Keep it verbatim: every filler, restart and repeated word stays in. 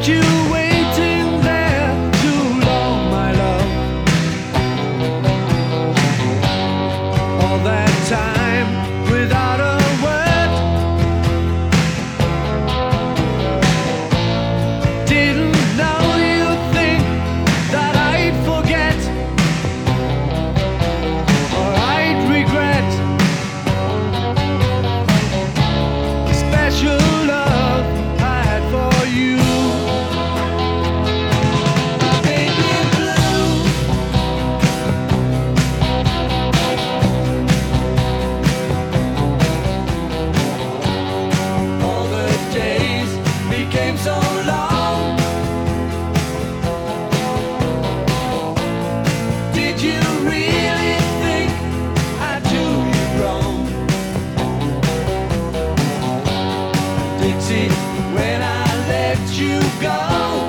you waiting there too long, my love. All that time without a word. Didn't know you'd think that I'd forget or I'd regret the special love I had for you. Baby blue, all the days became so long. Did you really think I'd do you wrong? Dixie, when I let you go,